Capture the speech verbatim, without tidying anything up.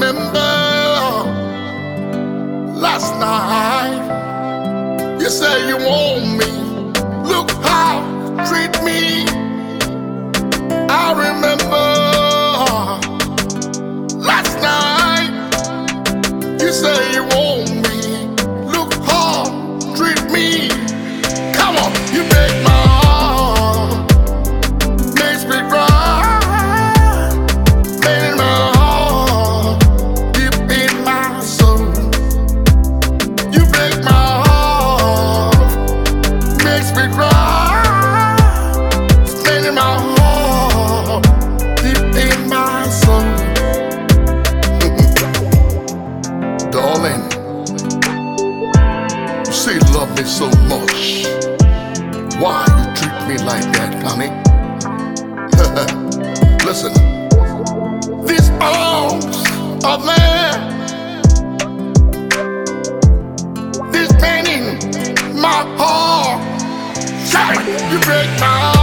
remember last night you say you want me. Look how you treat me. I remember last night you say you want me. Look how you treat me. Come on, you make my heart, makes me cry. Make my heart deep in my soul. You break my heart, makes me cry. Make my heart deep in my soul. Darling, you say you love me so much. Why you treat me like that, honey? Listen, these arms of man, this pain in my heart, sorry, you break my heart.